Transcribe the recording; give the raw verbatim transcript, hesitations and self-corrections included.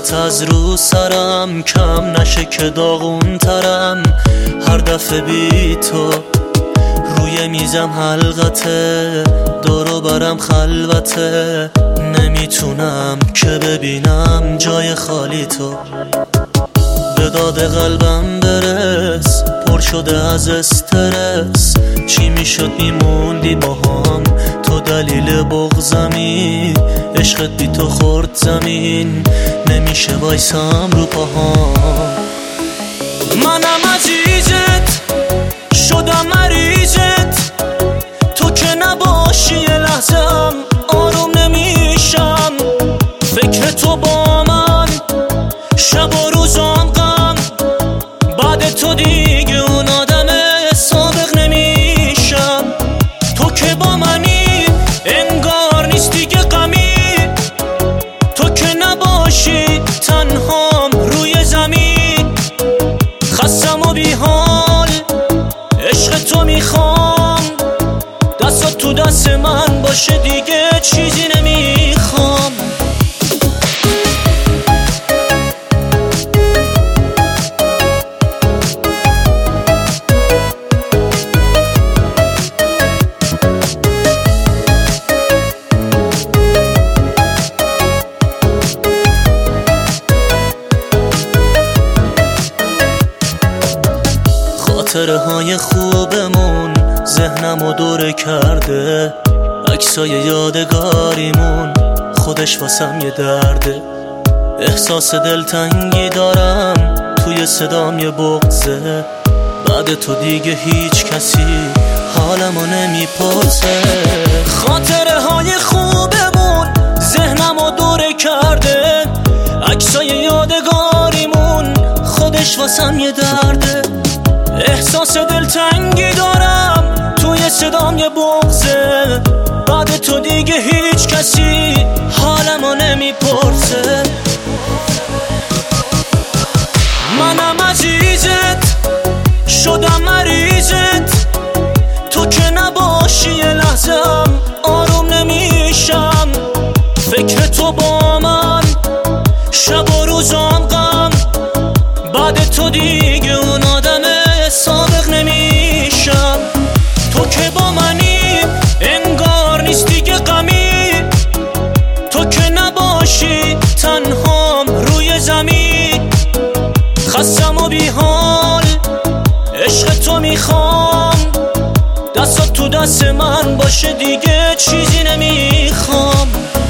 عطرت از رو سرم کم نشه که داغون ترم. هر دفعه بی تو روی میزم حلقته، دورو برم خلوته، نمیتونم که ببینم جای خالی تو. به داد قلبم برس، پر شده از استرس، چی میشد میموندی با هم، تو دلیل بغضمی، عشقت بی تو خورد زمین، نمیشه وایسم رو پاهام. منم عزیزت شدم مریضت، تو که نباشی یه لحظم آروم نمیشم. فکر تو با من شب و روزام غم، بعد تو دیگه اون آدم سابق نمیشم. تو که با منی انگار نیست دیگه غمی، تو که نباشی تنهام روی زمین. خستم و بی حال عشق تو میخوام، دستات تو دست من باشه دیگه چیزی نمیخوام. خاطره های خوبمون ذهنمو دوره کرده، عکسای یادگاریمون خودش واسم یه درده. احساس دلتنگی دارم توی صدام یه بغضه، بعد تو دیگه هیچ کسی حالمو نمیپرسه. خاطره های خوبمون ذهنمو دوره کرده، عکسای یادگاریمون خودش واسم یه درده. احساس دلتنگی دارم توی صدام یه بغضه، بعد تو دیگه هیچ کسی حالمو نمیپرسه. منم عزیزت شدم مریضت، تو که نباشی یه لحظم آروم نمیشم. فکر تو با من شب و روزام غم، بعد تو دیگه اون آدم سابق نمیشم. تو که با منی انگار نیست دیگه غمی، تو که نباشی تنهام روی زمین. خستم و بی حال عشق تو میخوام، دستات تو دست من باشه دیگه چیزی نمیخوام.